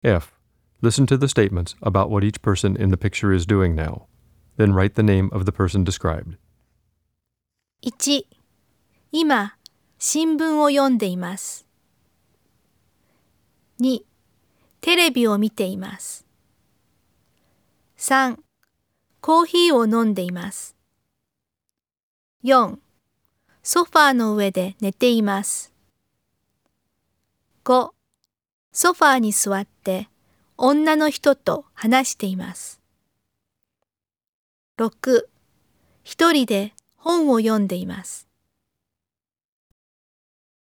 F. Listen to the statements about what each person in the picture is doing now. Then write the name of the person described. 1、今、新聞を読んでいます。2、テレビを見ています。3、コーヒーを飲んでいます。4、ソファーの上で寝ています。5、ソファーに座って女の人と話しています。6、一人で本を読んでいます。